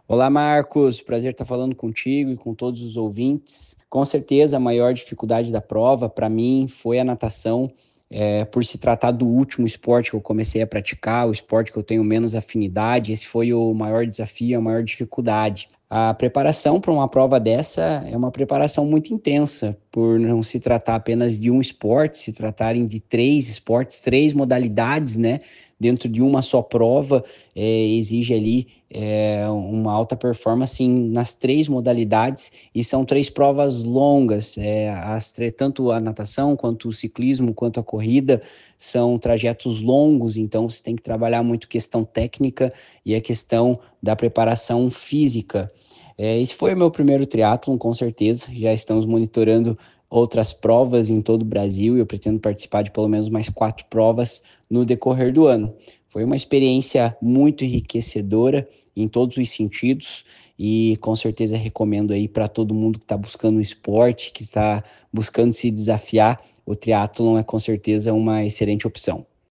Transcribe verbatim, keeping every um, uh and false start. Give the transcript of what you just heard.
Olá, Marcos. Prazer estar falando contigo e com todos os ouvintes. Com certeza, a maior dificuldade da prova para mim foi a natação, é, por se tratar do último esporte que eu comecei a praticar, o esporte que eu tenho menos afinidade. Esse foi o maior desafio, a maior dificuldade. A preparação para uma prova dessa é uma preparação muito intensa, por não se tratar apenas de um esporte, se tratarem de três esportes, três modalidades, né? Dentro de uma só prova, é, exige ali é, uma alta performance em, nas três modalidades e são três provas longas, é, as, tanto a natação quanto o ciclismo quanto a corrida são trajetos longos, então você tem que trabalhar muito questão técnica e a questão da preparação física. É, esse foi o meu primeiro triatlon, com certeza, já estamos monitorando outras provas em todo o Brasil e eu pretendo participar de pelo menos mais quatro provas no decorrer do ano. Foi uma experiência muito enriquecedora em todos os sentidos e com certeza recomendo aí para todo mundo que está buscando um esporte, que está buscando se desafiar, o triatlon é com certeza uma excelente opção.